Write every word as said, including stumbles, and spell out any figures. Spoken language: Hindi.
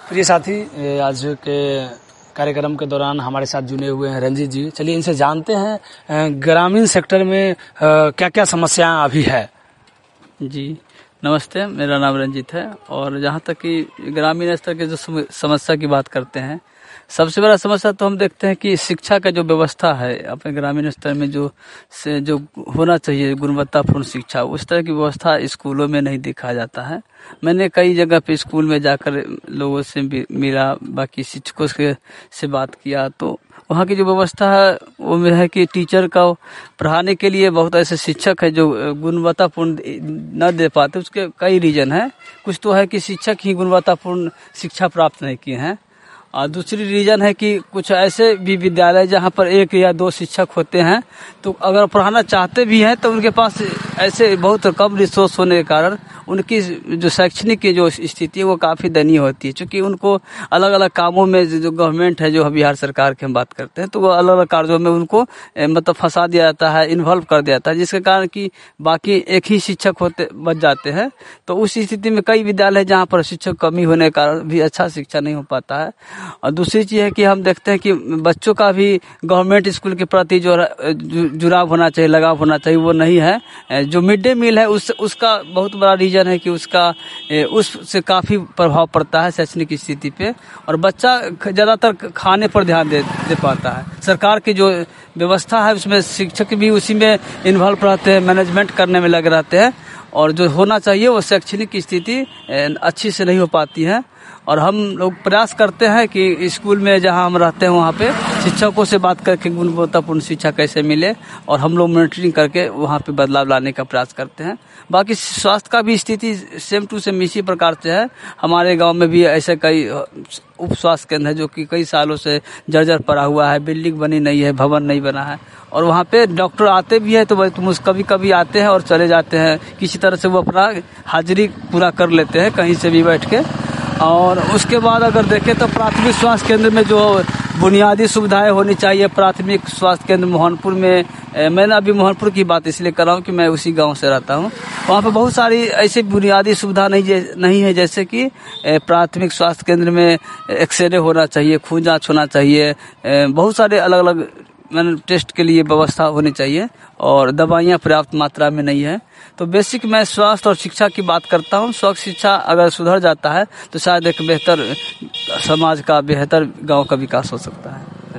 प्रिय साथी, आज के कार्यक्रम के दौरान हमारे साथ जुड़े हुए हैं रंजीत जी। चलिए इनसे जानते हैं ग्रामीण सेक्टर में क्या क्या समस्याएं अभी है। जी नमस्ते, मेरा नाम रंजीत है। और जहाँ तक कि ग्रामीण स्तर के जो समस्या की बात करते हैं, सबसे बड़ा समस्या तो हम देखते हैं कि शिक्षा का जो व्यवस्था है अपने ग्रामीण स्तर में जो से जो होना चाहिए गुणवत्तापूर्ण शिक्षा, उस तरह की व्यवस्था स्कूलों में नहीं देखा जाता है। मैंने कई जगह पे स्कूल में जाकर लोगों से मिला, बाकी शिक्षकों से से बात किया, तो वहाँ की जो व्यवस्था है वो में है कि टीचर का पढ़ाने के लिए बहुत ऐसे शिक्षक है जो गुणवत्तापूर्ण न दे पाते। उसके कई रीजन है। कुछ तो है कि शिक्षक ही गुणवत्तापूर्ण शिक्षा प्राप्त नहीं किए हैं, और दूसरी रीजन है कि कुछ ऐसे भी विद्यालय जहाँ पर एक या दो शिक्षक होते हैं, तो अगर पढ़ाना चाहते भी हैं तो उनके पास ऐसे बहुत कम रिसोर्स होने के कारण उनकी जो शैक्षणिक की जो स्थिति है वो काफ़ी दयनीय होती है। क्योंकि उनको अलग अलग कामों में जो गवर्नमेंट है, जो बिहार सरकार की हम बात करते हैं, तो वो अलग अलग कार्यों में उनको मतलब फंसा दिया जाता है, इन्वॉल्व कर दिया जाता है, जिसके कारण कि बाकी एक ही शिक्षक होते बच जाते हैं। तो उस स्थिति में कई विद्यालय जहाँ पर शिक्षक कमी होने के कारण भी अच्छा शिक्षा नहीं हो पाता है। और दूसरी चीज़ है कि हम देखते हैं कि बच्चों का भी गवर्नमेंट स्कूल के प्रति जो जुड़ाव होना चाहिए, लगाव होना चाहिए, वो नहीं है। जो मिड डे मील है उस उसका बहुत बड़ा रीजन है कि उसका उससे काफ़ी प्रभाव पड़ता है शैक्षणिक स्थिति पे, और बच्चा ज़्यादातर खाने पर ध्यान दे दे पाता है। सरकार की जो व्यवस्था है उसमें शिक्षक भी उसी में इन्वॉल्व रहते हैं, मैनेजमेंट करने में लगे रहते हैं, और जो होना चाहिए वो शैक्षणिक स्थिति अच्छी से नहीं हो पाती है। और हम लोग प्रयास करते हैं कि स्कूल में जहां हम रहते हैं वहां पे शिक्षकों से बात करके गुणवत्तापूर्ण शिक्षा कैसे मिले, और हम लोग मॉनिटरिंग करके वहां पे बदलाव लाने का प्रयास करते हैं। बाकी स्वास्थ्य का भी स्थिति सेम टू सेम इसी प्रकार से है। हमारे गांव में भी ऐसे कई उप स्वास्थ्य केंद्र है जो कि कई सालों से जर्जर पड़ा हुआ है, बिल्डिंग बनी नहीं है, भवन नहीं बना है, और वहाँ पे डॉक्टर आते भी है तो कभी कभी आते हैं और चले जाते हैं। किसी तरह से वो अपना हाजिरी पूरा कर लेते हैं कहीं से भी बैठ के। और उसके बाद अगर देखें तो प्राथमिक स्वास्थ्य केंद्र में जो बुनियादी सुविधाएं होनी चाहिए, प्राथमिक स्वास्थ्य केंद्र मोहनपुर में, मैंने अभी मोहनपुर की बात इसलिए कर रहा हूँ कि मैं उसी गांव से रहता हूँ। वहाँ पे बहुत सारी ऐसी बुनियादी सुविधा नहीं नहीं है, जैसे कि प्राथमिक स्वास्थ्य केंद्र में एक्सरे होना चाहिए, खून जाँच होना चाहिए, बहुत सारे अलग अलग मैंने टेस्ट के लिए व्यवस्था होनी चाहिए, और दवाइयाँ पर्याप्त मात्रा में नहीं है। तो बेसिक मैं स्वास्थ्य और शिक्षा की बात करता हूँ। स्वास्थ्य शिक्षा अगर सुधर जाता है तो शायद एक बेहतर समाज का, बेहतर गांव का विकास हो सकता है।